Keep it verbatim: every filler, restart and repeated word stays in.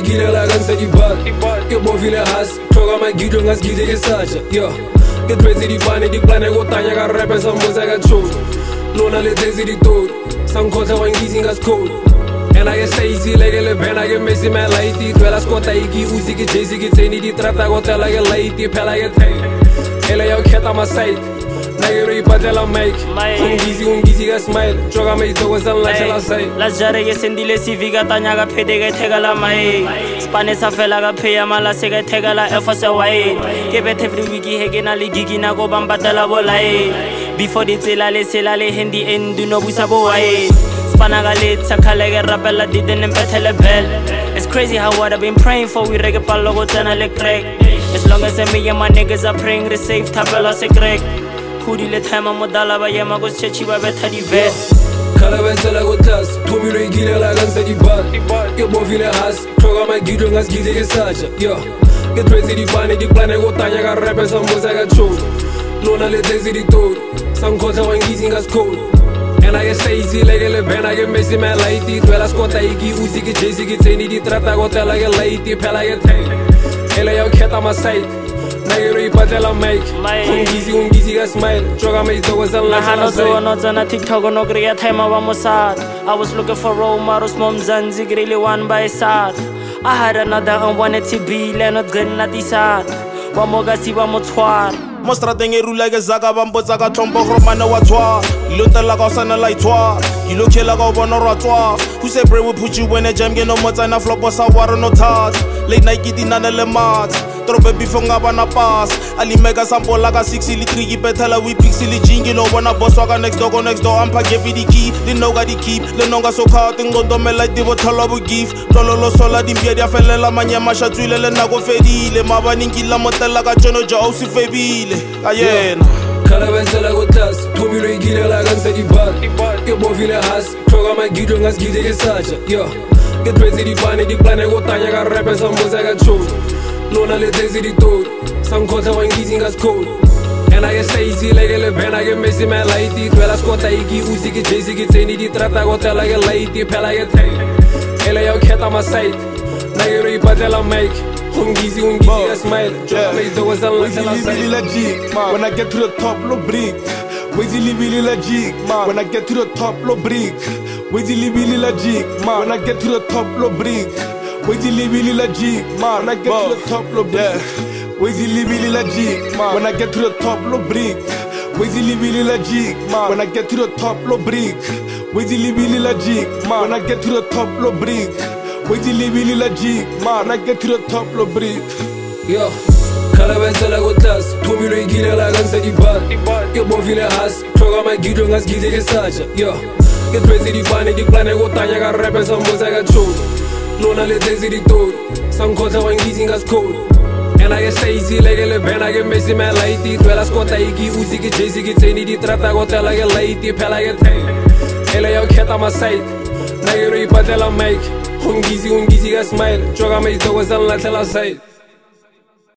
Tomilekile la gansa di bat Ke bofile has Toga magidro ngasgide ke sacha Yo Ke twezi di bane di plane go tanya ka rap sa mboza ka chod Lona le tezi di tod Sankota wangizi ngas code And I get Stacy like a pen, I get Messi man like it. Well, I squat a iki, Uzi, get Jay Z, get Tany, the trap, I got like a light, the pella get tank. Ella, your cat on my side. Nagari Patella make. Ungizi, Ungizi, got smile. Joga me to was a la say. La Jare, Sendile, Civiga, Tanaga, Pedega, Tegala, my Spanish Felaga, Payamala, Sega, Tegala, Efasa, way. Give it every wiki, Haganali, Gigina, go Bambatella, Volay. Before the Telale, Selale, Hindi, and do no Busabo, way. Panagalit, Sakalega, Rabella didn't battle a bell. It's crazy how what I've been praying for. We reggae palogo channel crack. As long as me and my niggas are praying, receive tabella se crack. Kudi le time modala ba yama go chechi ba beta di vest. Kalaventela go tas, Tomilekile la gansa di bat. Ke bofile has, toga magidro ngasgide ke sacha. Yo, ke twezi di bane di plane go tanya ka rap sa mboza ka chod. Lona le tezi di tod, sankota wangizi ngas code. And I get Stacy like a pen, I get Messi man like it. Well, I squat a iki, Uzi, get Jay Z, get Teny, the trap, I got like a light, the pella get tank. Ella, your cat on my side. Nagari Patella make. Ungizi, Ungizi, got smile. Joga me to was a la Hana TikTok, no great time of Mossad. I was looking for role models, mom Zanzi, really one by side. I had another unwanted to be, Leonard Gun, not the sad. One more gasi, one more twat. Mostra tengi rula ke zaga bambo zaga tombo romana wa twa Ilonta la sana la twa Ilo kela go bona ra twa Who say pray we put you in a jam get no motsa na flop sa waro no tat Late night gidi na le mat Trobe before ngaba na pass Ali mega sample like a six ili three betala we pixel jingi no bona boss waga next door go next door ampa give the key the no ga di keep le no ga so caught ngondo me like di botala bu give tololo sola di mbia dia felela manyama shatswile le na go fedile mabani ngila motela ka jono ja o si febile ayena Kalaventela go tas Tomilekile la gansa di bat Ke bofile has toga magidro ngasgide ke sacha Yo Ke twezi di bane di plane go tanya ka rap sa mboza ka chod Lona le tezi di tod Sankota wangizi ngas code And I get Stacy like a pen, I get Messi man like it. Well, I squat a iki, Uzi, get Jay Z, get Teny, the trap, I got like a light, the pella get tank. Ella, your cat on my side. Nagari Patella make. Ungizi, Ungizi, got smile. Joga me to was a la say. When I get to the top, lo brick. Wizily really logic, man. When I get to the top, lo brick. Wizily really logic, man. When I get to the top, lo brick. Wizily really logic, man. When I get to the top, lo brick. Wizily really logic, man. When I get to the top, lo brick. Wizily really logic, man. When I get to the top, lo brick. Wizily really logic, man. When I get to the top, lo brick. Wizily really logic, man. When I get to the top, lo brick. Yo. Kalaventela go tas, Tomilekile la gansa di bat Ke bofile has, toga magidro ngasgide ke sacha Yo, ke twezi di bane di plane go tanya ka rap sa mboza ka chod Lona le tezi di tod, sankota wangizi ngas code And I get Stacy like a pen, I get Messi man like it. Well, I squat a iki, Uzi, get Jay Z, get Teny, the trap, I got like a light, the pella get tank. Ella, your cat on my side. Nagari Patella make. Ungizi, Ungizi, got smile. Joga me to was a la say.